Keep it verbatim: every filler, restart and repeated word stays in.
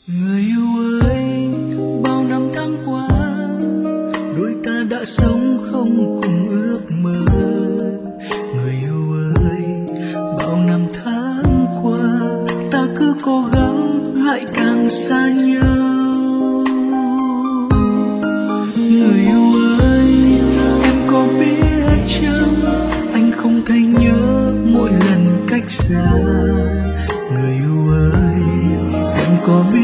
Người yêu ơi, bao năm tháng qua đôi ta đã sống không cùng ước mơ. Người yêu ơi, bao năm tháng qua ta cứ cố gắng lại càng xa nhau. Người yêu ơi, em có biết chăng anh không thấy nhớ mỗi lần cách xa. Người yêu ơi, em có biết